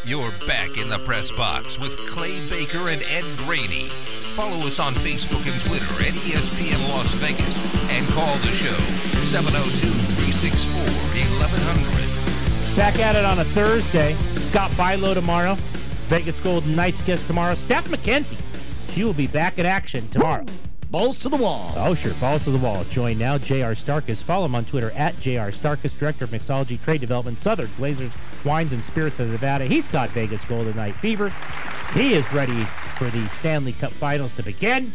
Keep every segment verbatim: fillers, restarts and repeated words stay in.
You're back in the press box with Clay Baker and Ed Graney. Follow us on Facebook and Twitter at E S P N Las Vegas and call the show seven oh two, three six four, eleven hundred. Back at it on a Thursday. Scott Bilo tomorrow. Vegas Golden Knights guest tomorrow. Steph McKenzie. She will be back in action tomorrow. Balls to the wall. Oh, sure. Balls to the wall. Join now. J R Starkus. Follow him on Twitter at J R Starkus, Director of Mixology, Trade Development, Southern Glazers, Wines and Spirits of Nevada. He's got Vegas Golden Knight fever. He is ready for the Stanley Cup Finals to begin.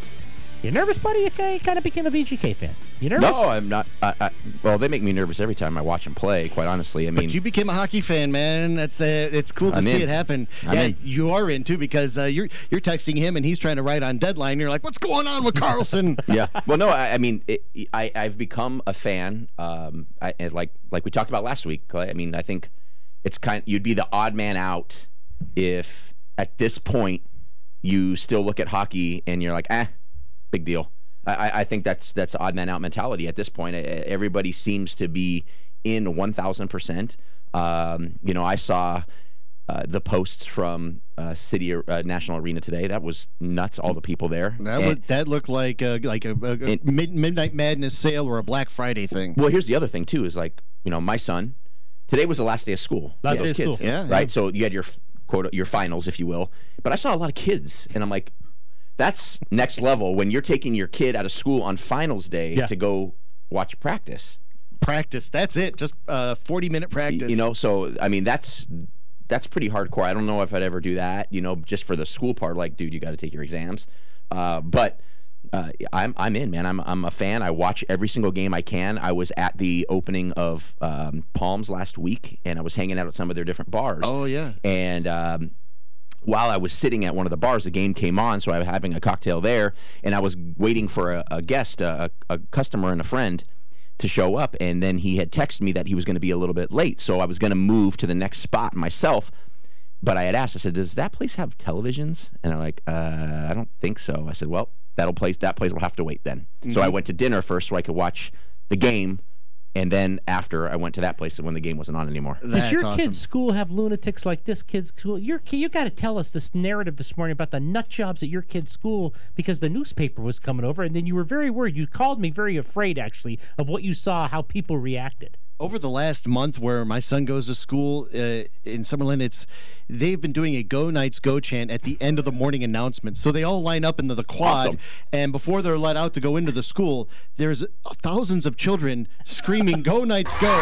You nervous, buddy? You kind of became a V G K fan. You nervous? No, I'm not. I, I, well, they make me nervous every time I watch them play, quite honestly. I mean, but you became a hockey fan, man. That's uh, it's cool to I'm see in. it happen. I'm yeah, in. you are in, too, because uh, you're you're texting him, and he's trying to write on deadline. You're like, what's going on with Carlson? Yeah. Well, no, I, I mean, it, I, I've become a fan, um, I, and like like we talked about last week. I mean, I think it's kind you'd be the odd man out if, at this point, you still look at hockey and you're like, eh, big deal. I, I think that's that's odd man out mentality at this point. Everybody seems to be in one thousand percent. Um, you know, I saw uh, the posts from uh, City uh, National Arena today. That was nuts. All the people there. That and, would, that looked like a, like a, a, a and, mid, Midnight Madness sale or a Black Friday thing. Well, here's the other thing too. Is like, you know, my son. Today was the last day of school. Last day of kids, school. Yeah. Right. Yeah. So you had your quote your finals, if you will. But I saw a lot of kids, and I'm like, that's next level when you're taking your kid out of school on finals day yeah. to go watch practice. Practice. That's it. Just uh, forty-minute practice. You know, so, I mean, that's that's pretty hardcore. I don't know if I'd ever do that, you know, just for the school part. Like, dude, you got to take your exams. Uh, but uh, I'm I'm in, man. I'm I'm a fan. I watch every single game I can. I was at the opening of um, Palms last week, and I was hanging out at some of their different bars. Oh, yeah. And um, while I was sitting at one of the bars, the game came on, so I was having a cocktail there, and I was waiting for a, a guest, a, a customer and a friend to show up, and then he had texted me that he was going to be a little bit late, so I was going to move to the next spot myself, but I had asked, I said, does that place have televisions? And I'm like, uh, I don't think so. I said, well, that'll place, that place will have to wait then. Mm-hmm. So I went to dinner first so I could watch the game, and then after, I went to that place when the game wasn't on anymore. Does That's your awesome. kid's school have lunatics like this kid's school? Your kid, you got to tell us this narrative this morning about the nut jobs at your kid's school because the newspaper was coming over, and then you were very worried. You called me very afraid, actually, of what you saw, how people reacted. Over the last month where my son goes to school uh, in Summerlin, it's they've been doing a Go Knights Go chant at the end of the morning announcement. So they all line up into the quad, Awesome. and before they're let out to go into the school, there's thousands of children screaming, Go Knights Go.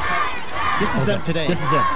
This is them today. This is them.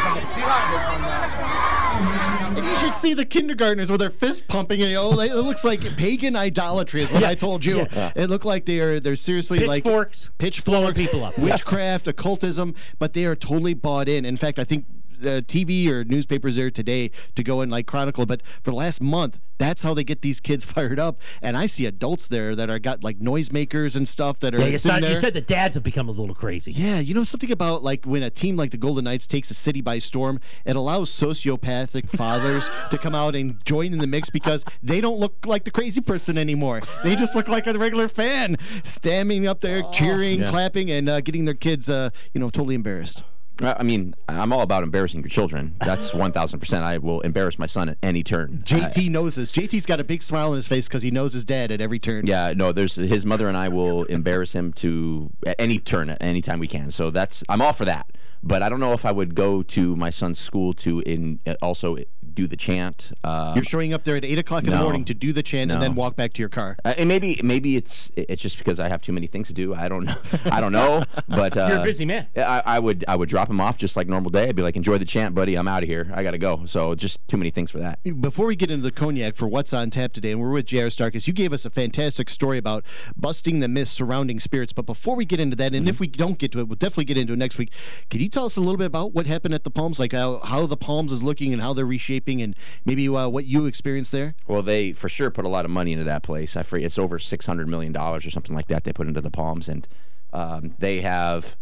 And you should see the kindergartners with their fist pumping. You know, it looks like pagan idolatry is what Yes. I told you. Yes. It looked like they're they're seriously like Pitchforks, pitchforks, blowing people up. witchcraft, occultism, but they are totally bought in. In fact, I think the T V or newspapers there today to go and like chronicle, but for the last month, that's how they get these kids fired up. And I see adults there that are got like noisemakers and stuff that are Yeah, you, sitting said, there. you said the dads have become a little crazy. Yeah, you know something about like when a team like the Golden Knights takes a city by storm, it allows sociopathic fathers to come out and join in the mix because they don't look like the crazy person anymore. They just look like a regular fan, standing up there, cheering, Yeah. clapping, and uh, getting their kids, uh, you know, totally embarrassed. I mean, I'm all about embarrassing your children. That's one thousand percent. I will embarrass my son at any turn. J T knows this. J T's got a big smile on his face because he knows his dad at every turn. Yeah, no, there's his mother and I will embarrass him to at any turn, at any time we can. So that's I'm all for that. But I don't know if I would go to my son's school to in also do the chant. Uh, You're showing up there at eight o'clock in the no. morning to do the chant and No. then walk back to your car. uh, and maybe maybe it's it's just because I have too many things to do. I don't know. I don't know. But uh, You're a busy man. I, I would I would drop him off just like normal day. I'd be like, enjoy the chant, buddy. I'm out of here. I got to go. So just too many things for that. Before we get into the cognac for what's on tap today, and we're with J R Starkus, you gave us a fantastic story about busting the myths surrounding spirits. But before we get into that, and Mm-hmm. if we don't get to it, we'll definitely get into it next week. Could you tell us a little bit about what happened at the Palms, like how, how the Palms is looking and how they're reshaping, and maybe uh, what you experienced there? Well, they for sure put a lot of money into that place. I forget, it's over six hundred million dollars or something like that they put into the Palms, and um, they have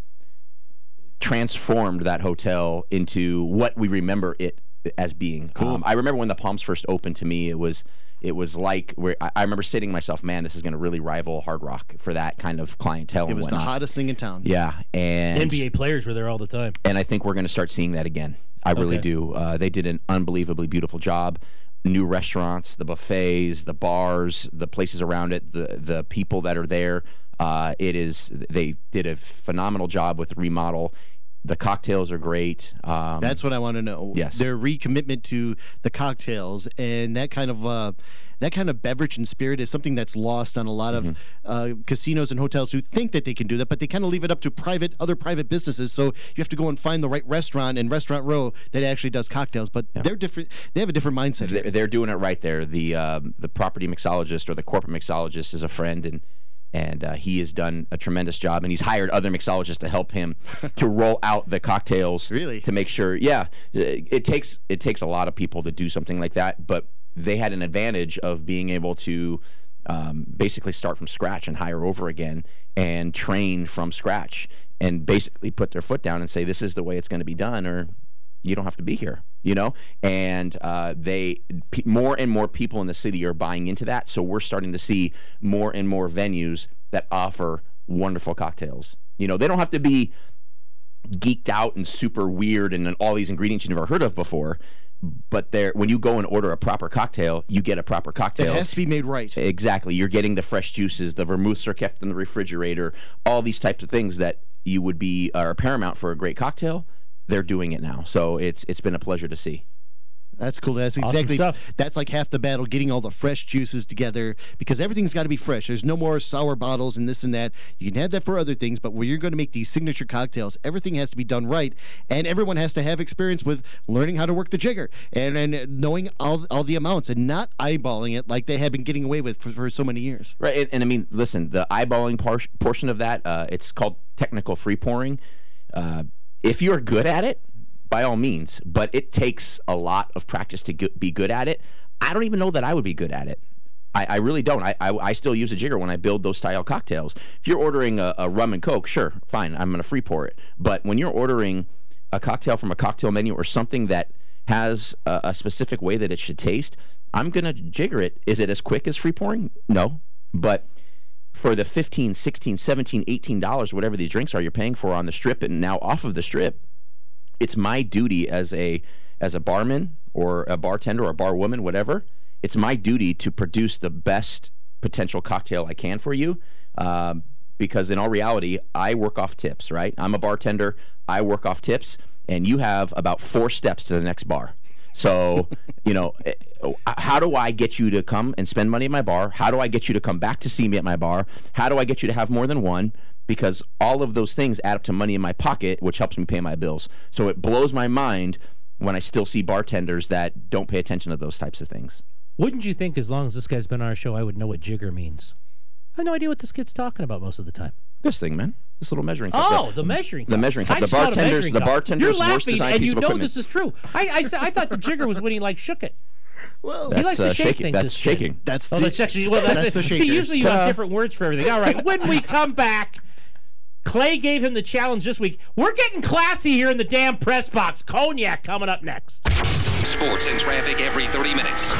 transformed that hotel into what we remember it as being. Cool. Um, I remember when the Palms first opened to me, it was it was like where I, I remember saying to myself, man, this is going to really rival Hard Rock for that kind of clientele. It and was the whatnot. hottest thing in town. Yeah, and N B A players were there all the time. and I think we're going to start seeing that again. I really Okay. do. Uh, they did an unbelievably beautiful job. New restaurants, the buffets, the bars, the places around it, the the people that are there. Uh, it is. They did a phenomenal job with the remodel. The cocktails are great. Um, That's what I want to know. Yes. Their recommitment to the cocktails and that kind of uh, that kind of beverage and spirit is something that's lost on a lot of Mm-hmm. uh, casinos and hotels who think that they can do that, but they kind of leave it up to private other private businesses. So you have to go and find the right restaurant and Restaurant Row that actually does cocktails. But they're different. They have a different mindset. they're, they're doing it right there. The um, the property mixologist or the corporate mixologist is a friend, and and uh, he has done a tremendous job. And he's hired other mixologists to help him to roll out the cocktails. Really? To make sure, yeah, it takes it takes a lot of people to do something like that. But they had an advantage of being able to um, basically start from scratch and hire over again and train from scratch and basically put their foot down and say, this is the way it's going to be done, or you don't have to be here, you know? And uh, they, p- more and more people in the city are buying into that. So we're starting to see more and more venues that offer wonderful cocktails. You know, they don't have to be geeked out and super weird and all these ingredients you've never heard of before. But there, when you go and order a proper cocktail, you get a proper It cocktail. has to be made right. Exactly. You're getting the fresh juices. The vermouths are kept in the refrigerator. All these types of things that you would be are paramount for a great cocktail. They're doing it now. So it's it's been a pleasure to see. That's cool. That's Awesome exactly stuff. that's like half the battle, getting all the fresh juices together, because everything's got to be fresh. There's no more sour bottles and this and that. You can have that for other things, but when you're going to make these signature cocktails, everything has to be done right, and everyone has to have experience with learning how to work the jigger and, and knowing all all the amounts and not eyeballing it like they had been getting away with for, for so many years. Right. And, and I mean, listen, the eyeballing par- portion of that, uh, it's called technical free pouring. Uh, if you're good at it, by all means, but it takes a lot of practice to go- be good at it. I don't even know that I would be good at it. I, I really don't. I, I I still use a jigger when I build those style cocktails. If you're ordering a, a rum and Coke, sure, fine, I'm going to free pour it. But when you're ordering a cocktail from a cocktail menu or something that has a, a specific way that it should taste, I'm going to jigger it. Is it as quick as free pouring? No. But for the fifteen, sixteen, seventeen, eighteen dollars, whatever these drinks are you're paying for on the strip and now off of the strip, it's my duty as a as a barman or a bartender or a barwoman, whatever. It's my duty to produce the best potential cocktail I can for you, um, because in all reality, I work off tips. Right? I'm a bartender. I work off tips, and you have about four steps to the next bar. So, you know, how do I get you to come and spend money at my bar? How do I get you to come back to see me at my bar? How do I get you to have more than one? Because all of those things add up to money in my pocket, which helps me pay my bills. So it blows my mind when I still see bartenders that don't pay attention to those types of things. Wouldn't you think as long as this guy's been on our show, I would know what jigger means? I have no idea what this kid's talking about most of the time. This thing, man. This little measuring cup. Oh, the measuring cup. The measuring cup. I The just call it a bartenders, measuring the cup. bartender's You're worst laughing, designed and piece you of know equipment. this is true. I, I, said- I thought the jigger was when he like shook it. Well, He That's likes to uh, shake shaking. things. That's this kid. shaking. that's Oh, the, that's actually well. That's, that's it. the See, shaker. usually you have different words for everything. All right. When we come back, Clay gave him the challenge this week. We're getting classy here in the damn press box. Cognac coming up next. Sports and traffic every thirty minutes.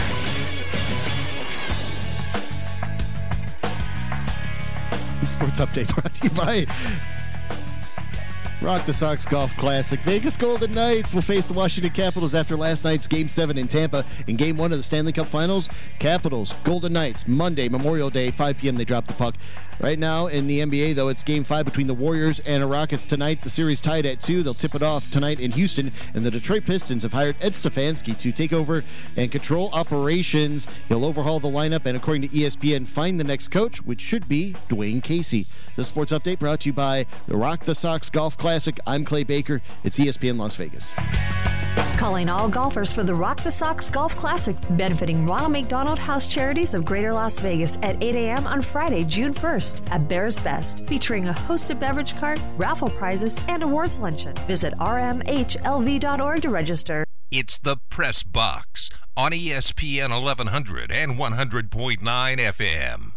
Sports Update brought to you by Rock the Sox Golf Classic. Vegas Golden Knights will face the Washington Capitals after last night's Game seven in Tampa. In Game one of the Stanley Cup Finals, Capitals, Golden Knights, Monday, Memorial Day, five p.m. they drop the puck. Right now in the N B A, though, it's Game five between the Warriors and the Rockets tonight. The series tied at two. They'll tip it off tonight in Houston, and the Detroit Pistons have hired Ed Stefanski to take over and control operations. He'll overhaul the lineup and, according to E S P N, find the next coach, which should be Dwayne Casey. The Sports Update brought to you by the Rock the Sox Golf Classic. I'm Clay Baker. It's E S P N Las Vegas. Calling all golfers for the Rock the Sox Golf Classic, benefiting Ronald McDonald House Charities of Greater Las Vegas at eight a.m. on Friday, June first at Bears Best, featuring a hosted beverage cart, raffle prizes, and awards luncheon. Visit r m h l v dot org to register. It's the Press Box on E S P N eleven hundred and one hundred point nine F M.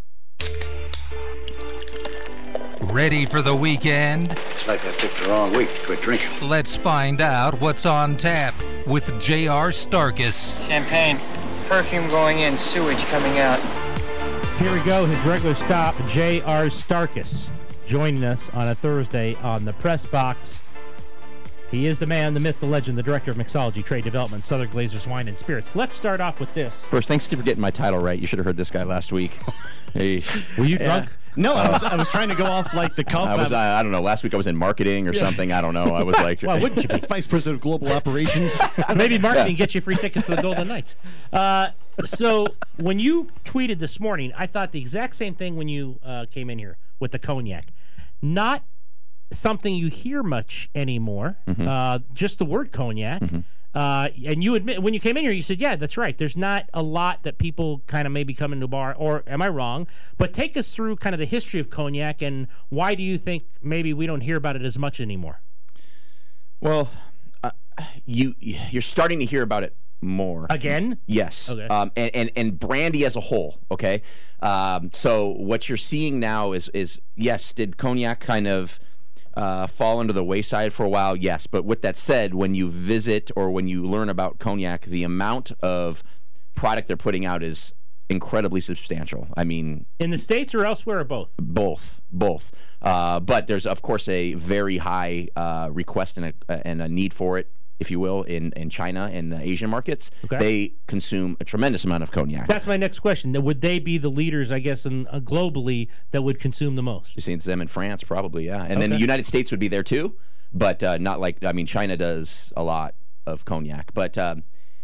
Ready for the weekend? It's like I picked the wrong week to quit drinking. Let's find out what's on tap with J R Starkus. Champagne, perfume going in, sewage coming out. Here we go. His regular stop, J R Starkus, joining us on a Thursday on the press box. He is the man, the myth, the legend, the director of mixology, trade development, Southern Glazers Wine and Spirits. Let's start off with this. First, thanks for getting my title right. You should have heard this guy last week. Hey. Were you drunk? No, I was, I was trying to go off like the cuff. I was, I, I don't know, last week I was in marketing or Yeah. something. I don't know. I was like... Why wouldn't you be? Vice President of Global Operations. Maybe marketing gets you free tickets to the Golden Knights. Uh, so when you tweeted this morning, I thought the exact same thing when you uh, came in here with the cognac. Not something you hear much anymore, Mm-hmm. uh, just the word cognac. Mm-hmm. Uh, and you admit, when you came in here, you said, yeah, that's right. There's not a lot that people kind of maybe come into a bar, or am I wrong? But take us through kind of the history of cognac, and why do you think maybe we don't hear about it as much anymore? Well, uh, you, you're starting to hear about it more. Again? Yes. Okay. Um, and, and, and brandy as a whole, okay? Um, so what you're seeing now is, is yes, did cognac kind of uh, fall under the wayside for a while? Yes. But with that said, when you visit or when you learn about cognac, the amount of product they're putting out is incredibly substantial. I mean... In the States or elsewhere, or both? Both, both. Uh, but there's, of course, a very high uh, request and a, and a need for it, if you will, in, in China and the Asian markets. Okay. They consume a tremendous amount of cognac. That's my next question. Now, would they be the leaders, I guess, in, uh, globally that would consume the most? You've seen them in France, probably, yeah. And then Okay. the United States would be there too, but uh, not like, I mean, China does a lot of cognac. But um,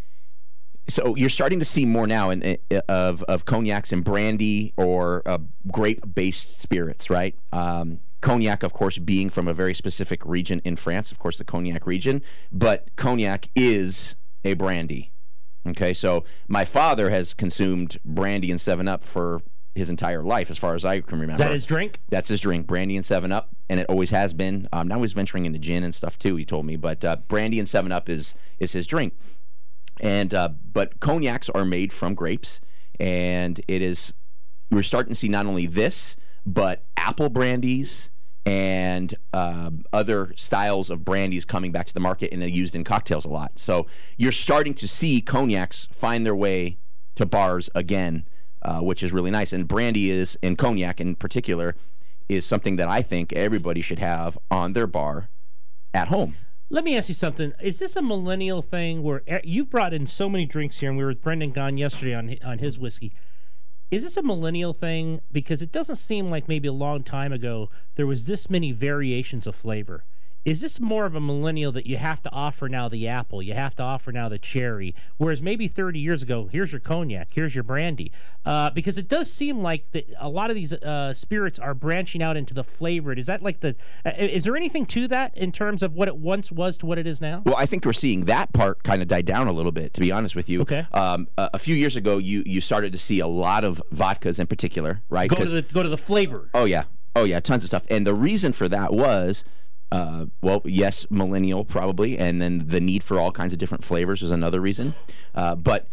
so you're starting to see more now in, in, of, of cognacs and brandy or uh, grape-based spirits, right? Um, Cognac, of course, being from a very specific region in France, of course, the Cognac region, but cognac is a brandy. Okay, so my father has consumed brandy and seven up for his entire life, as far as I can remember. Is that his drink? That's his drink, brandy and seven up, and it always has been. Um, now he's venturing into gin and stuff too, he told me, but uh, brandy and seven up is is his drink. And uh, but cognacs are made from grapes, and it is, we're starting to see not only this, but apple brandies and uh, other styles of brandies coming back to the market, and they're used in cocktails a lot. So you're starting to see cognacs find their way to bars again, uh, which is really nice. And brandy is, and cognac in particular, is something that I think everybody should have on their bar at home. Let me ask you something. Is this a millennial thing where e- you've brought in so many drinks here, and we were with Brendan Gaughan yesterday on on his whiskey. Is this a millennial thing? Because it doesn't seem like maybe a long time ago there was this many variations of flavor. Is this more of a millennial that you have to offer now the apple, you have to offer now the cherry, whereas maybe thirty years ago, here's your cognac, here's your brandy? Uh, because it does seem like that a lot of these uh, spirits are branching out into the flavored. Is that like the? Uh, is there anything to that in terms of what it once was to what it is now? Well, I think we're seeing that part kind of die down a little bit, to be honest with you. Okay. Um, a, a few years ago, you you started to see a lot of vodkas in particular, right? Go to 'Cause- the go to the flavor. Oh yeah, oh yeah, tons of stuff. And the reason for that was, uh, well, yes, millennial probably, and then the need for all kinds of different flavors is another reason. Uh, but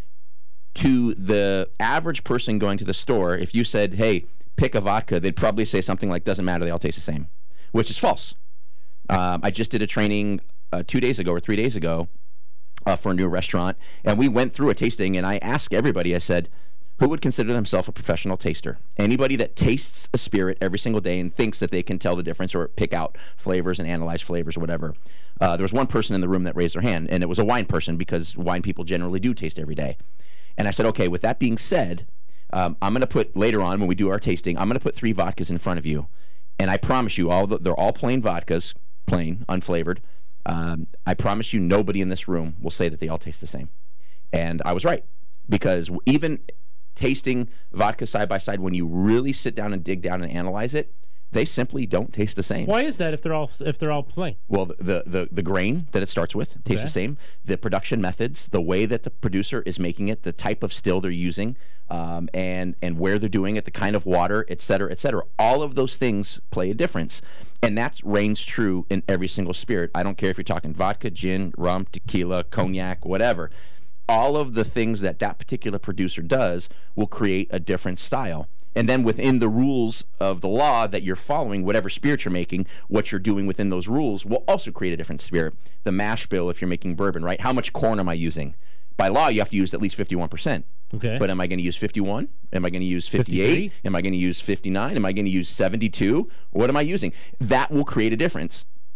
to the average person going to the store, if you said, "Hey, pick a vodka," they'd probably say something like, "Doesn't matter, they all taste the same," which is false. Um, I just did a training uh, two days ago or three days ago uh, for a new restaurant, and we went through a tasting, and I asked everybody, I said, who would consider themselves a professional taster? Anybody that tastes a spirit every single day and thinks that they can tell the difference or pick out flavors and analyze flavors or whatever. Uh, there was one person in the room that raised their hand, and it was a wine person, because wine people generally do taste every day. And I said, okay, with that being said, um, I'm going to put, later on when we do our tasting, I'm going to put three vodkas in front of you. And I promise you, all the, they're all plain vodkas, plain, unflavored. Um, I promise you nobody in this room will say that they all taste the same. And I was right, because even tasting vodka side by side, when you really sit down and dig down and analyze it, they simply don't taste the same. Why is that if they're all if they're all plain? Well, the the the grain that it starts with tastes Okay. the same. The production methods, the way that the producer is making it, the type of still they're using, um, and and where they're doing it, the kind of water, et cetera, et cetera. All of those things play a difference, and that reigns true in every single spirit. I don't care if you're talking vodka, gin, rum, tequila, cognac, whatever. All of the things that that particular producer does will create a different style. And then within the rules of the law that you're following, whatever spirit you're making, what you're doing within those rules will also create a different spirit. The mash bill, if you're making bourbon, right? How much corn am I using? By law, you have to use at least fifty-one percent. Okay. But am I going to use fifty-one? Am I going to use fifty-eight? fifty-three? Am I going to use fifty-nine? Am I going to use seventy-two? What am I using? That will create a difference.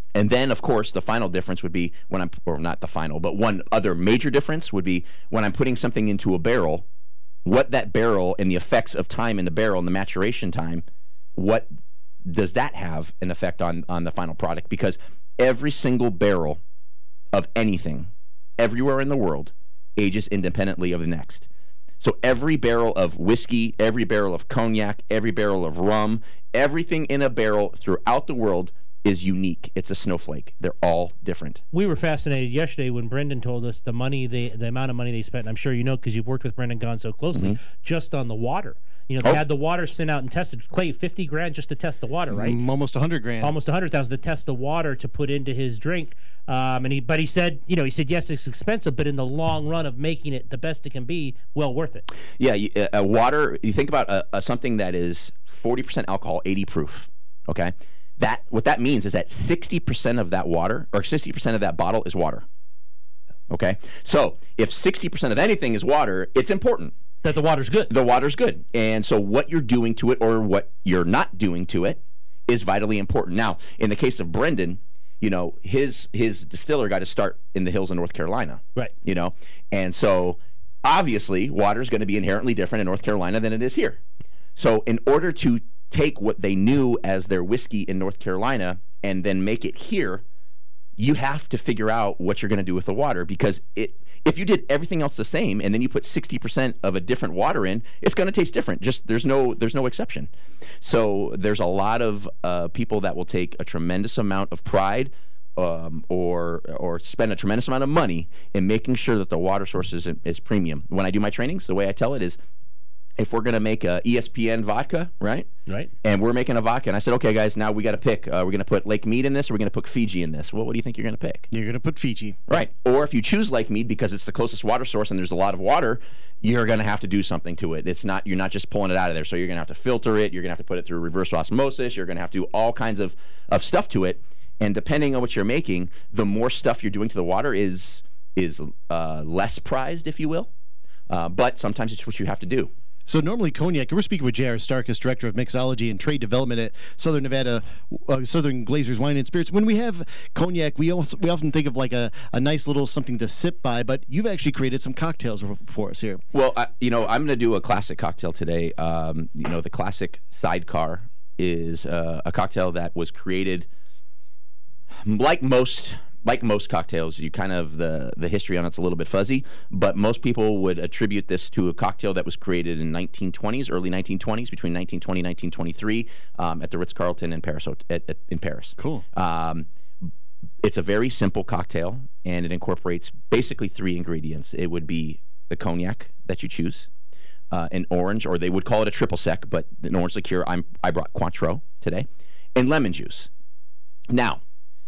And then, of course, the final difference would be when I'm, or not the final, but one other major difference would be when I'm putting something into a barrel, what that barrel and the effects of time in the barrel and the maturation time, what does that have an effect on, on the final product? Because every single barrel of anything, everywhere in the world, ages independently of the next. So every barrel of whiskey, every barrel of cognac, every barrel of rum, everything in a barrel throughout the world is unique. It's a snowflake. They're all different. We were fascinated yesterday when Brendan told us the money, they, the amount of money they spent, and I'm sure you know because you've worked with Brendan Gaughan so closely, mm-hmm. just on the water. You know, they Oh. had the water sent out and tested. Clay, fifty grand just to test the water, right? Mm, almost one hundred grand. Almost one hundred thousand to test the water to put into his drink. Um, and he, but he said, you know, he said, yes, it's expensive, but in the long run of making it the best it can be, well worth it. Yeah, you- uh, uh, water, you think about uh, uh, something that is forty percent alcohol, eighty proof, okay? That What that means is that sixty percent of that water, or sixty percent of that bottle is water, okay? So if sixty percent of anything is water, it's important. That the water's good. The water's good. And so what you're doing to it or what you're not doing to it is vitally important. Now, in the case of Brendan, you know, his his distiller got to start in the hills of North Carolina. Right. You know, and so obviously water is going to be inherently different in North Carolina than it is here. So in order to take what they knew as their whiskey in North Carolina and then make it here, you have to figure out what you're going to do with the water, because it if you did everything else the same and then you put sixty percent of a different water in, it's going to taste different. Just there's no there's no exception. So there's a lot of uh, people that will take a tremendous amount of pride um, or or spend a tremendous amount of money in making sure that the water source is, is premium. When I do my trainings, the way I tell it is, if we're going to make a E S P N vodka, right? Right. And we're making a vodka, and I said, okay, guys, now we got to pick. Uh, we're going to put Lake Mead in this, or we're going to put Fiji in this. Well, what do you think you're going to pick? You're going to put Fiji. Right. Or if you choose Lake Mead because it's the closest water source and there's a lot of water, you're going to have to do something to it. It's not you're not just pulling it out of there. So you're going to have to filter it. You're going to have to put it through reverse osmosis. You're going to have to do all kinds of, of stuff to it. And depending on what you're making, the more stuff you're doing to the water is is uh, less prized, if you will. Uh, but sometimes it's what you have to do. So normally cognac, we're speaking with J R. Starkus, Director of Mixology and Trade Development at Southern Nevada, uh, Southern Glazers Wine and Spirits. When we have cognac, we also, we often think of like a, a nice little something to sip by, but you've actually created some cocktails for us here. Well, I, you know, I'm going to do a classic cocktail today. Um, you know, the classic Sidecar is uh, a cocktail that was created like most... Like most cocktails, you kind of, the, the history on it's a little bit fuzzy, but most people would attribute this to a cocktail that was created in nineteen twenties, early nineteen twenties, between nineteen twenty and nineteen twenty-three um, at the Ritz-Carlton in Paris. At, at, in Paris. Cool. Um, it's a very simple cocktail, and it incorporates basically three ingredients. It would be the cognac that you choose, uh, an orange, or they would call it a triple sec, but an orange liqueur. I'm, I brought Cointreau today, and lemon juice. Now,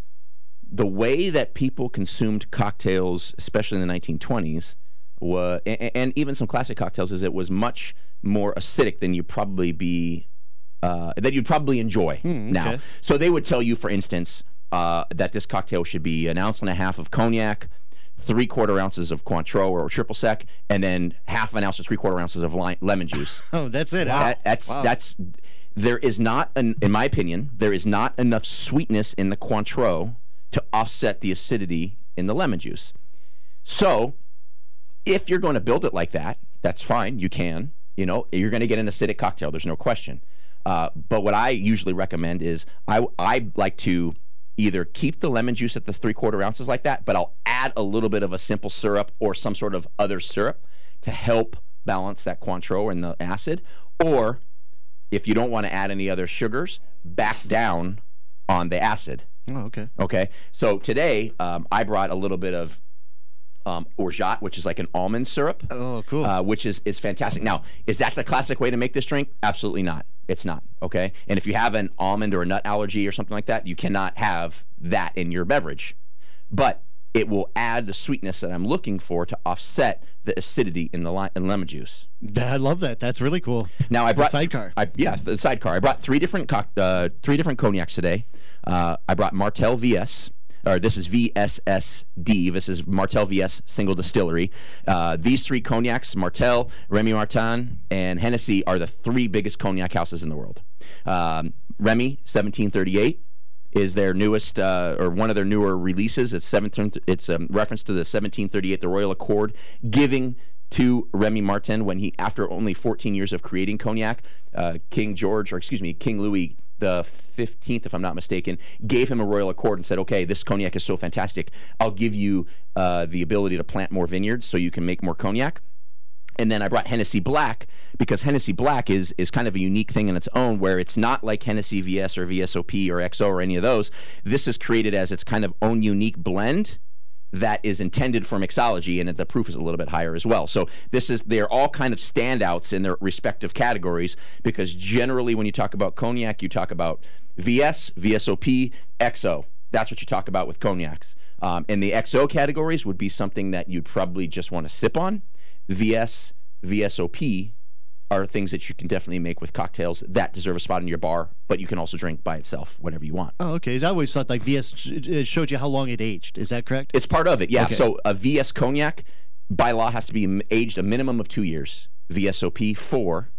the way that people consumed cocktails, especially in the nineteen twenties, was, and, and even some classic cocktails, is it was much more acidic than you probably be, uh, that you'd probably enjoy Hmm, now. okay. So they would tell you, for instance, uh, that this cocktail should be an ounce and a half of cognac, three quarter ounces of Cointreau or triple sec, and then half an ounce to three quarter ounces of lime, lemon juice. Oh, that's it. huh? That, that's Wow. that's. There is not, an, in my opinion, there is not enough sweetness in the Cointreau to offset the acidity in the lemon juice. So, if you're going to build it like that, that's fine. You can. You know, you're going to get an acidic cocktail. There's no question. Uh, but what I usually recommend is I I like to either keep the lemon juice at the three quarter ounces like that, but I'll add a little bit of a simple syrup or some sort of other syrup to help balance that Cointreau and the acid. Or if you don't want to add any other sugars, back down on the acid. Oh, okay. Okay, so today um, I brought a little bit of um, orgeat, which is like an almond syrup, Oh, cool. uh, which is, is fantastic. Now, is that the classic way to make this drink? Absolutely not. It's not, okay? And if you have an almond or a nut allergy or something like that, you cannot have that in your beverage. But it will add the sweetness that I'm looking for to offset the acidity in the li- in lemon juice. I love that. That's really cool. Now I The brought sidecar. I, yeah, the sidecar. I brought three different co- uh, three different cognacs today. Uh, I brought Martell V S, or this is V S S D. This is Martell V S Single Distillery. Uh, these three cognacs, Martell, Remy Martin, and Hennessy, are the three biggest cognac houses in the world. Um, Remy, seventeen thirty-eight. is their newest uh, or one of their newer releases. It's seventeen. It's a reference to the seventeen thirty-eight, the Royal Accord, giving to Remy Martin when he, after only fourteen years of creating cognac, uh, King George, or excuse me, King Louis the fifteenth, if I'm not mistaken, gave him a Royal Accord and said, okay, this cognac is so fantastic, I'll give you uh, the ability to plant more vineyards so you can make more cognac. And then I brought Hennessy Black because Hennessy Black is is kind of a unique thing in its own, where it's not like Hennessy V S or V S O P or X O or any of those. This is created as its kind of own unique blend that is intended for mixology, and the proof is a little bit higher as well. So this is, they're all kind of standouts in their respective categories, because generally when you talk about cognac, you talk about V S, V S O P, X O. That's what you talk about with cognacs. Um, and the X O categories would be something that you'd probably just want to sip on. V S, V S O P are things that you can definitely make with cocktails that deserve a spot in your bar, but you can also drink by itself, whatever you want. Oh, okay. I always thought like V S it showed you how long it aged. Is that correct? It's part of it, yeah. Okay. So a V S cognac, by law, has to be aged a minimum of two years. V S O P, four.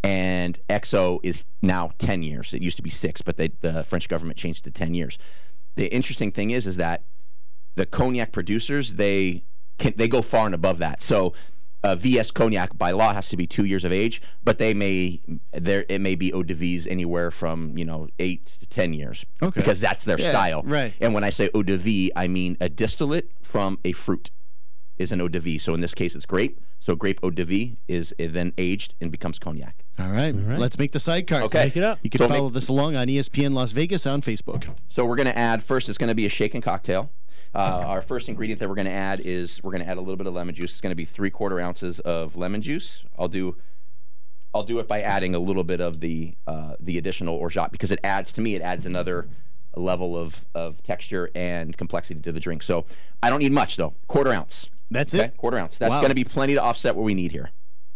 And X O is now ten years. It used to be six, but they, the French government changed it to ten years. The interesting thing is, is that the cognac producers, they can, they go far and above that. So Uh, V S cognac by law has to be two years of age, but they may there it may be eau de vie anywhere from you know eight to ten years, okay, because that's their yeah, style. Right. And when I say eau de vie, I mean a distillate from a fruit is an eau de vie. So in this case, it's grape. So grape eau de vie is then aged and becomes cognac. All right, All right. Let's make the sidecars. Okay, make it up. You can so follow make, this along on E S P N Las Vegas on Facebook. So we're going to add first. It's going to be a shaken cocktail. Uh, our first ingredient that we're going to add is we're going to add a little bit of lemon juice. It's going to be three quarter ounces of lemon juice. I'll do, I'll do it by adding a little bit of the uh, the additional orgeat, because it adds, to me, it adds another level of of texture and complexity to the drink. So I don't need much though. Quarter ounce. That's okay? it. Quarter ounce. That's Wow. going to be plenty to offset what we need here.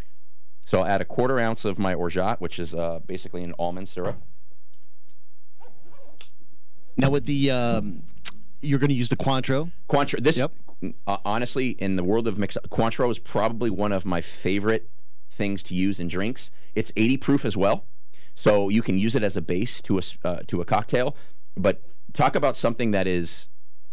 So I'll add a quarter ounce of my orgeat, which is uh, basically an almond syrup. Now with the um, you're going to use the Cointreau. Cointreau. This, Yep. uh, honestly, in the world of mix, Cointreau is probably one of my favorite things to use in drinks. It's eighty proof as well, so you can use it as a base to a uh, to a cocktail. But talk about something that is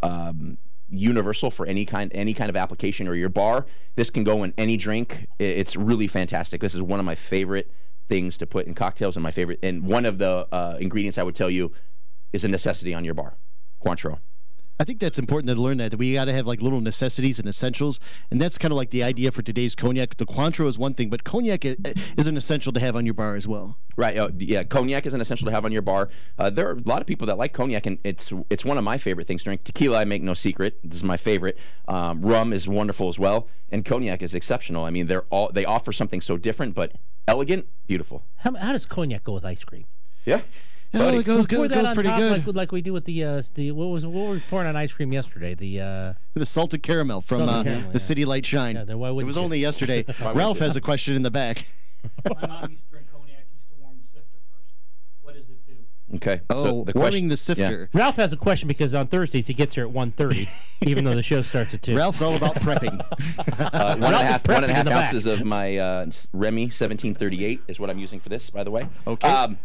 um, universal for any kind any kind of application or your bar. This can go in any drink. It's really fantastic. This is one of my favorite things to put in cocktails, and my favorite. And one of the uh, ingredients I would tell you is a necessity on your bar. Cointreau. I think that's important to learn that, that we got to have like little necessities and essentials, and that's kind of like the idea for today's cognac. The Cointreau is one thing, but cognac is, is an essential to have on your bar as well. Right. Uh, yeah. Cognac is an essential to have on your bar. Uh, there are a lot of people that like cognac, and it's it's one of my favorite things to drink. Tequila, I make no secret. This is my favorite. Um, rum is wonderful as well, and cognac is exceptional. I mean, they're all they offer something so different but elegant, beautiful. How, how does cognac go with ice cream? Yeah. Oh, it goes Pour good. that Goes on pretty top good. Like, like we do with the uh, the what was what were we pouring on ice cream yesterday? The uh, The salted caramel from Salted uh, caramel, the yeah. City Light Shine. Yeah, then why it wouldn't was you? only yesterday. Why Ralph wouldn't you? has a question in the back. My mom used to drink cognac, used to warm the sifter first. What does it do? Okay. Oh, so the warming question, the sifter. Ralph has a question because on Thursdays he gets here at one thirty, even though the show starts at two. Ralph's all about prepping. Uh, one and a Ralph is half, one and a prepping half in the back. ounces of my uh, Remy seventeen thirty-eight is what I'm using for this, by the way. Okay. Um,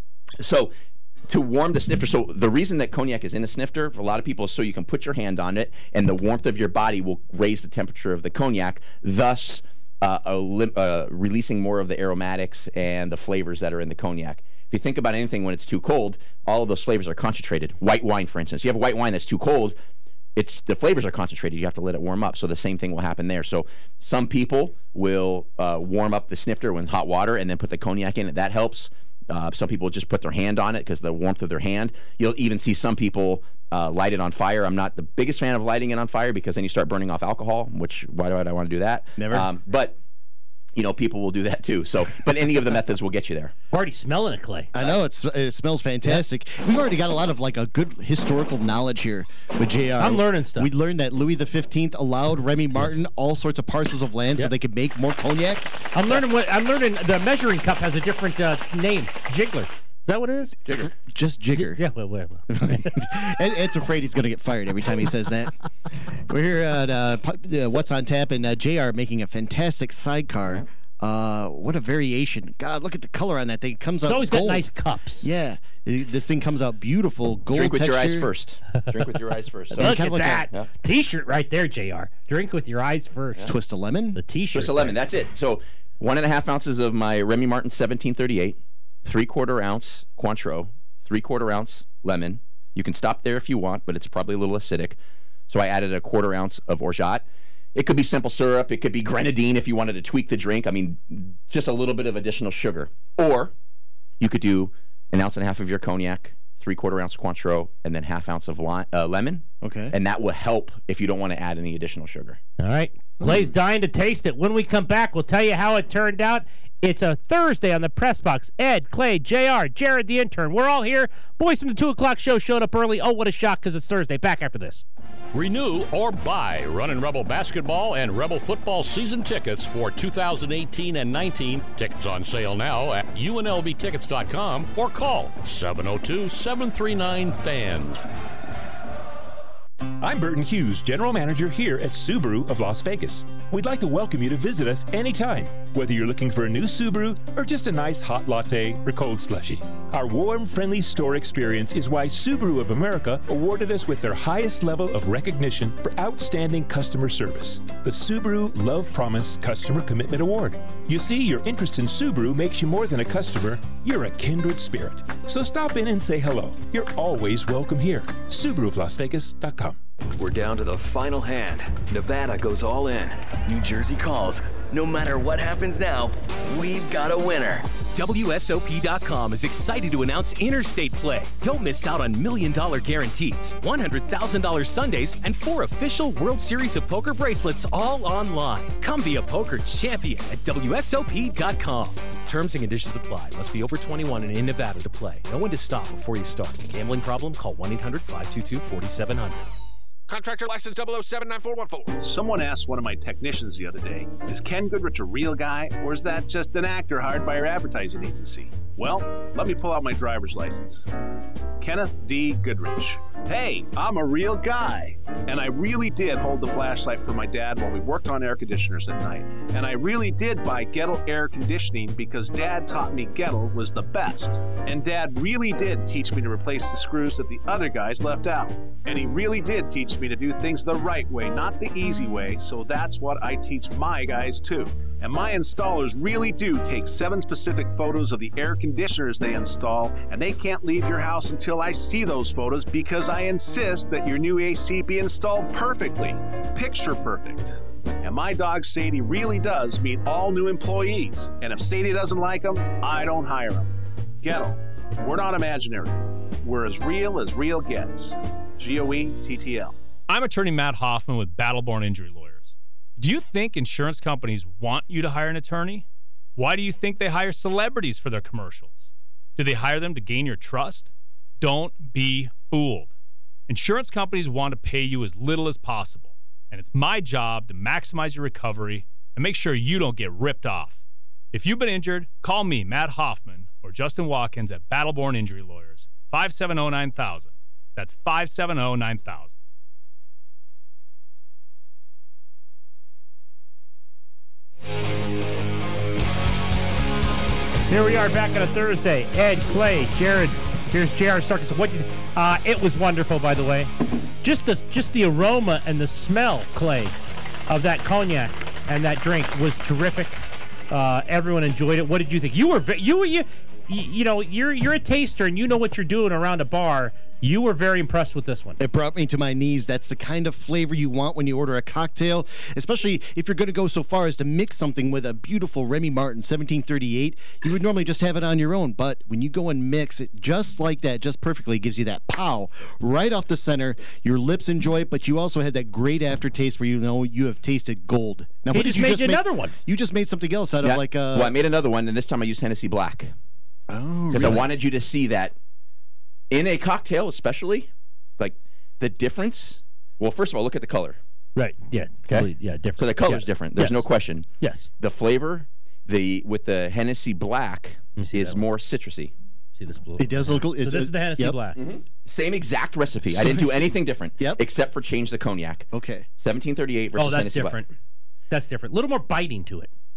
so to warm the snifter, so the reason that cognac is in a snifter for a lot of people is so you can put your hand on it, and the warmth of your body will raise the temperature of the cognac, thus uh, elim- uh, releasing more of the aromatics and the flavors that are in the cognac. If you think about anything when it's too cold, all of those flavors are concentrated. White wine, for instance. You have white wine that's too cold, it's the flavors are concentrated. You have to let it warm up. So the same thing will happen there. So some people will uh, warm up the snifter with hot water and then put the cognac in it. That helps. Uh, some people just put their hand on it because the warmth of their hand. You'll even see some people uh, light it on fire. I'm not the biggest fan of lighting it on fire because then you start burning off alcohol, which why do I, I want to do that? Never. Um, but, you know, people will do that too. So, but any of the methods will get you there. Already smelling it, Clay. I know it's it smells fantastic. We've already got a lot of like a good historical knowledge here with J R. I'm learning stuff. We learned that Louis the fifteenth allowed Remy Martin all sorts of parcels of land so Yep. they could make more cognac. I'm learning what I'm learning. The measuring cup has a different uh, name. Jiggler. Is that what it is? Jigger. Just jigger. Yeah. Well, well, well. Ed, Ed's afraid he's going to get fired every time he says that. We're here at uh, pu- uh, What's on Tap, and uh, J R making a fantastic sidecar Uh, what a variation! God, look at the color on that thing. It comes out. It's always gold. got nice cups. Yeah, it- this thing comes out beautiful. Gold Drink with texture. your eyes first. Drink with your eyes first. So, Look kind at of like that a- yeah. T-shirt right there, J R. Drink with your eyes first. Twist of lemon. The T-shirt. Twist of lemon. there. That's it. So one and a half ounces of my Remy Martin seventeen thirty-eight, three quarter ounce Cointreau, three quarter ounce lemon. You can stop there if you want, but it's probably a little acidic. So I added a quarter ounce of orgeat. It could be simple syrup. It could be grenadine if you wanted to tweak the drink. I mean, just a little bit of additional sugar. Or you could do an ounce and a half of your cognac, three quarter ounce Cointreau, and then half ounce of lime, uh, lemon. Okay. And that will help if you don't want to add any additional sugar. All right. Clay's dying to taste it. When we come back, we'll tell you how it turned out. It's a Thursday on the Press Box. Ed, Clay, J R, Jared the intern. We're all here. Boys from the two o'clock show showed up early. Oh, what a shock because it's Thursday. Back after this. Renew or buy Runnin' Rebel basketball and Rebel football season tickets for two thousand eighteen and nineteen. Tickets on sale now at U N L V tickets dot com or call seven oh two, seven three nine, fans. I'm Burton Hughes, General Manager here at Subaru of Las Vegas. We'd like to welcome you to visit us anytime, whether you're looking for a new Subaru or just a nice hot latte or cold slushie. Our warm, friendly store experience is why Subaru of America awarded us with their highest level of recognition for outstanding customer service, the Subaru Love Promise Customer Commitment Award. You see, your interest in Subaru makes you more than a customer, you're a kindred spirit. So stop in and say hello. You're always welcome here. Subaru of Las Vegas dot com. We're down to the final hand. Nevada goes all in. New Jersey calls. No matter what happens now, we've got a winner. W S O P dot com is excited to announce Interstate Play. Don't miss out on million dollar guarantees, one hundred thousand dollars Sundays, and four official World Series of Poker bracelets all online. Come be a poker champion at W S O P dot com. Terms and conditions apply. Must be over twenty-one and in Nevada to play. Know when to stop before you start. Gambling problem? Call one eight hundred, five two two, four seven zero zero. Contractor license double oh seven nine four one four. Someone asked one of my technicians the other day, is Ken Goodrich a real guy, or is that just an actor hired by your advertising agency? Well, let me pull out my driver's license. Kenneth D. Goodrich. Hey, I'm a real guy. And I really did hold the flashlight for my dad while we worked on air conditioners at night. And I really did buy Gettle air conditioning because Dad taught me Gettle was the best. And Dad really did teach me to replace the screws that the other guys left out. And he really did teach me to do things the right way, not the easy way, so that's what I teach my guys too. And my installers really do take seven specific photos of the air conditioners they install, and they can't leave your house until I see those photos because I insist that your new A C be installed perfectly, picture perfect. And my dog Sadie really does meet all new employees, and if Sadie doesn't like them, I don't hire them. Gettle, we're not imaginary. We're as real as real gets. G O E T T L. I'm attorney Matt Hoffman with Battleborn Injury Lawyers. Do you think insurance companies want you to hire an attorney? Why do you think they hire celebrities for their commercials? Do they hire them to gain your trust? Don't be fooled. Insurance companies want to pay you as little as possible, and it's my job to maximize your recovery and make sure you don't get ripped off. If you've been injured, call me, Matt Hoffman, or Justin Watkins at Battleborn Injury Lawyers, five seven zero, nine thousand. That's five seven zero, nine thousand. Here we are back on a Thursday. Ed, Clay, Jared. Here's J R Starkins. What? Did, uh, it was wonderful, by the way. Just the just the aroma and the smell, Clay, of that cognac and that drink was terrific. Uh, everyone enjoyed it. What did you think? You were you were you, you know you're you're a taster and you know what you're doing around a bar. You were very impressed with this one. It brought me to my knees. That's the kind of flavor you want when you order a cocktail, especially if you're going to go so far as to mix something with a beautiful Remy Martin seventeen thirty-eight. You would normally just have it on your own, but when you go and mix it just like that, just perfectly, it gives you that pow right off the center. Your lips enjoy it, but you also have that great aftertaste where you know you have tasted gold. Now, he what just did you made just you make? another one. You just made something else out Yeah. of like a... Well, I made another one, and this time I used Hennessy Black. Oh, Because really? I wanted you to see that in a cocktail, especially, like the difference. Well, first of all, look at the color. Right. Yeah. Okay. Complete, yeah. Different. So the color's Yeah. different. There's Yes. no question. Yes. The flavor, the with the Hennessy Black is more citrusy. See this blue? It does look... So this is the Hennessy yep. Black. Mm-hmm. Same exact recipe. So I didn't do it's- anything different Yep. except for change the cognac. Okay. seventeen thirty-eight versus Oh, that's Hennessy different. Black. That's different. A little more biting to it.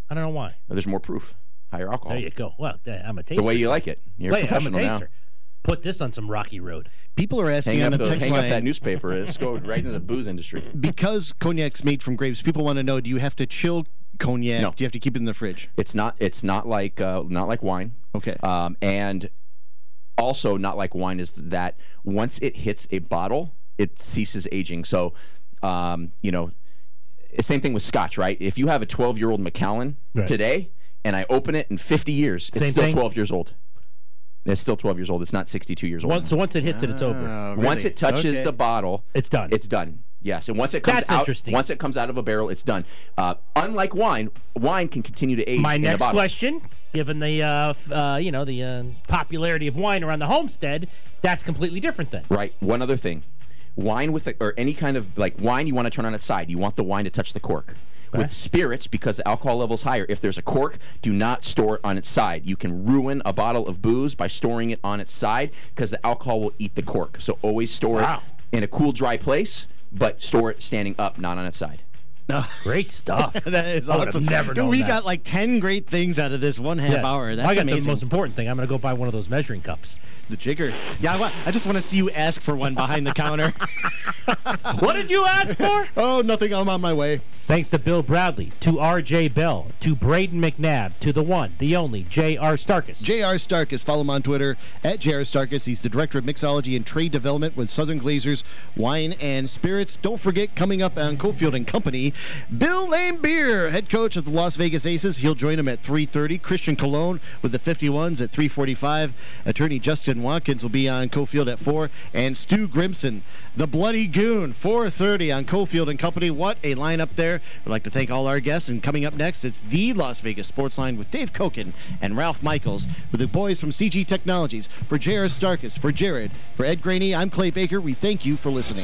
I don't know why. Well, there's more proof. Higher alcohol. There you go. Well, I'm a taster. The way you like it. You're Wait, a professional I'm a now. taster. Put this on some rocky road. People are asking Hang on up, the the, text hang line. up that newspaper. Let's go right into the booze industry. Because cognac's made from grapes, people want to know: do you have to chill cognac? No. Do you have to keep it in the fridge? It's not. It's not like uh, not like wine. Okay. Um, and also not like wine is that once it hits a bottle, it ceases aging. So, um, you know, same thing with Scotch, right? If you have a twelve-year-old Macallan Right. today, and I open it in fifty years, it's Same still thing? twelve years old. It's still twelve years old. It's not sixty-two years old. Once, so once it hits it, it's over. Oh, Once really? it touches Okay. the bottle, It's done. It's done. Yes, and once it comes That's out, interesting. once it comes out of a barrel, it's done. Uh, unlike wine, wine can continue to age. My in next a bottle. question, given the uh, f- uh, you know the uh, popularity of wine around the homestead, that's completely different then. Right. One other thing, wine with a, or any kind of like wine, you want to turn on its side. You want the wine to touch the cork. Okay. With spirits, because the alcohol level is higher, if there's a cork, do not store it on its side. You can ruin a bottle of booze by storing it on its side because the alcohol will eat the cork. So always store Wow. it in a cool, dry place, but store it standing up, not on its side. Great stuff. That is I would've awesome. never known we that. got like ten great things out of this one half Yes. hour. That's I got amazing. the most important thing. I'm going to go buy one of those measuring cups. The jigger. Yeah, I, wa- I just want to see you ask for one behind the counter. What did you ask for? Oh, nothing. I'm on my way. Thanks to Bill Bradley, to R J Bell, to Braden McNabb, to the one, the only J R Starkus. J R Starkus. Follow him on Twitter at J R Starkus. He's the Director of Mixology and Trade Development with Southern Glazers Wine and Spirits. Don't forget, coming up on Cofield and Company, Bill Laimbeer, head coach of the Las Vegas Aces. He'll join him at three thirty. Christian Colon with the fifty-ones at three forty-five. Attorney Justin Watkins will be on Cofield at four. And Stu Grimson, the Bloody Goon, four thirty on Cofield and Company. What a lineup there. We'd like to thank all our guests. And coming up next, it's the Las Vegas Sports Line with Dave Koken and Ralph Michaels with the boys from C G Technologies. For J R Starkus, for Jared, for Ed Graney, I'm Clay Baker. We thank you for listening.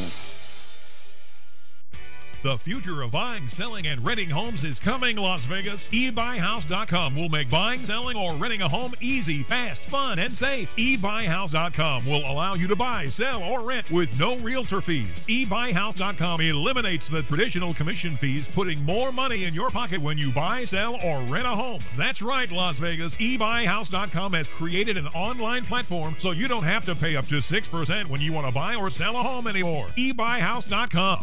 The future of buying, selling, and renting homes is coming, Las Vegas. e buy house dot com will make buying, selling, or renting a home easy, fast, fun, and safe. e buy house dot com will allow you to buy, sell, or rent with no realtor fees. e buy house dot com eliminates the traditional commission fees, putting more money in your pocket when you buy, sell, or rent a home. That's right, Las Vegas. e buy house dot com has created an online platform so you don't have to pay up to six percent when you want to buy or sell a home anymore. e buy house dot com.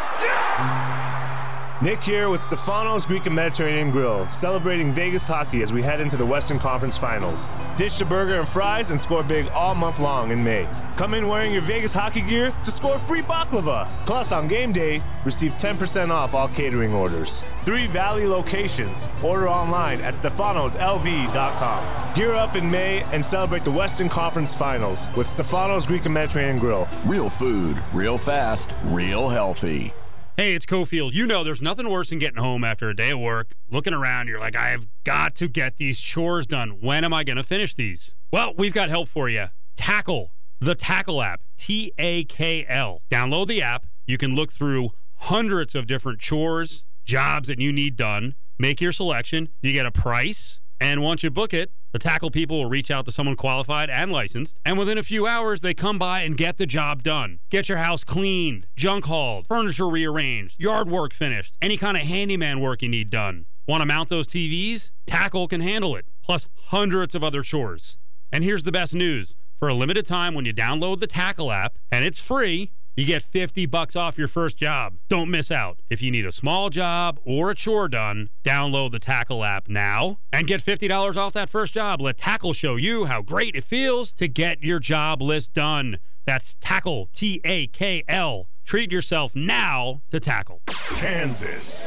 Nick here with Stefano's Greek and Mediterranean Grill, celebrating Vegas hockey as we head into the Western Conference Finals. Dish the burger and fries and score big all month long in May. Come in wearing your Vegas hockey gear to score free baklava. Plus, on game day, receive ten percent off all catering orders. Three Valley locations. Order online at stefanos l v dot com. Gear up in May and celebrate the Western Conference Finals with Stefano's Greek and Mediterranean Grill. Real food, real fast, real healthy. Hey, it's Cofield. You know there's nothing worse than getting home after a day of work, looking around, you're like, I have got to get these chores done. When am I going to finish these? Well, we've got help for you. Tackle, the Tackle app, T A K L. Download the app. You can look through hundreds of different chores, jobs that you need done. Make your selection. You get a price. And once you book it, the Tackle people will reach out to someone qualified and licensed, and within a few hours, they come by and get the job done. Get your house cleaned, junk hauled, furniture rearranged, yard work finished, any kind of handyman work you need done. Want to mount those T Vs? Tackle can handle it, plus hundreds of other chores. And here's the best news. For a limited time, when you download the Tackle app, and it's free, you get fifty bucks off your first job. Don't miss out. If you need a small job or a chore done, download the Tackle app now and get fifty dollars off that first job. Let Tackle show you how great it feels to get your job list done. That's Tackle, T A K L. Treat yourself now to Tackle. Kansas.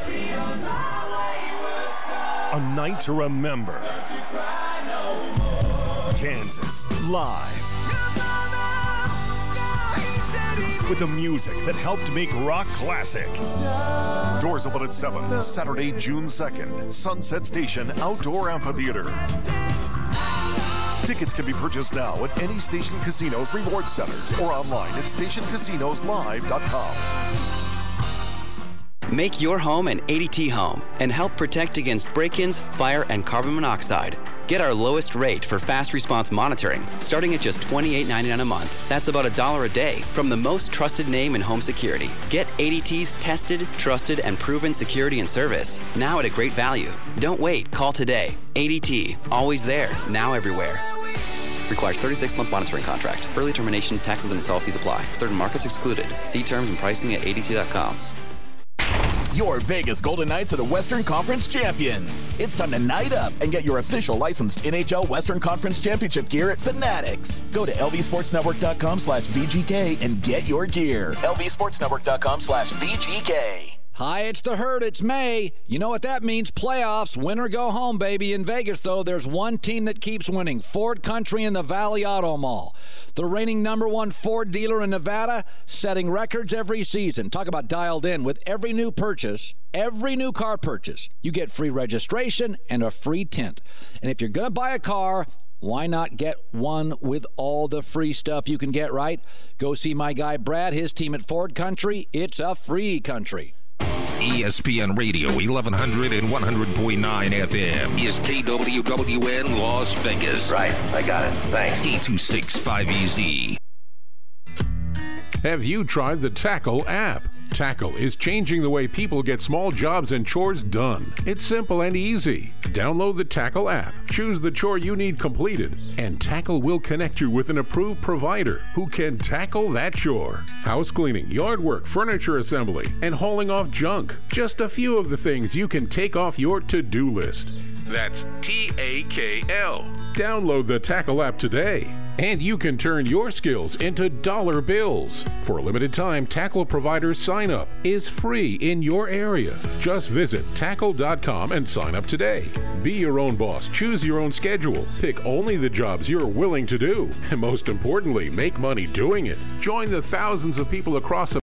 A night to remember. Kansas, live. With the music that helped make rock classic. Doors open at seven, Saturday, June second. Sunset Station Outdoor Amphitheater. Tickets can be purchased now at any Station Casinos reward centers or online at station casinos live dot com. Make your home an A D T home and help protect against break-ins, fire, and carbon monoxide. Get our lowest rate for fast response monitoring, starting at just twenty-eight ninety-nine a month. That's about a dollar a day from the most trusted name in home security. Get A D T's tested, trusted, and proven security and service, now at a great value. Don't wait. Call today. A D T, always there, now everywhere. Requires thirty-six month monitoring contract. Early termination, taxes, and install fees apply. Certain markets excluded. See terms and pricing at A D T dot com. Your Vegas Golden Knights are the Western Conference champions. It's time to night up and get your official licensed N H L Western Conference Championship gear at Fanatics. Go to L V Sports Network dot com slash V G K and get your gear. L V Sports Network dot com slash V G K. Hi, it's the Herd. It's May. You know what that means. Playoffs. Win or go home, baby. In Vegas, though, there's one team that keeps winning. Ford Country in the Valley Auto Mall. The reigning number one Ford dealer in Nevada, setting records every season. Talk about dialed in. With every new purchase, every new car purchase, you get free registration and a free tint. And if you're going to buy a car, why not get one with all the free stuff you can get, right? Go see my guy Brad, his team at Ford Country. It's a free country. E S P N Radio, eleven hundred and one hundred point nine F M is K W W N Las Vegas. Right, I got it. Thanks. D two sixty-five E Z. Have you tried the Tackle app? Tackle is changing the way people get small jobs and chores done. It's simple and easy. Download the Tackle app, choose the chore you need completed, and Tackle will connect you with an approved provider who can tackle that chore. House cleaning, yard work, furniture assembly, and hauling off junk. Just a few of the things you can take off your to-do list. That's T A K L. Download the Tackle app today, and you can turn your skills into dollar bills. For a limited time, Tackle providers sign up is free in your area. Just visit tackle dot com and sign up today. Be your own boss, choose your own schedule, pick only the jobs you're willing to do, and most importantly, make money doing it. Join the thousands of people across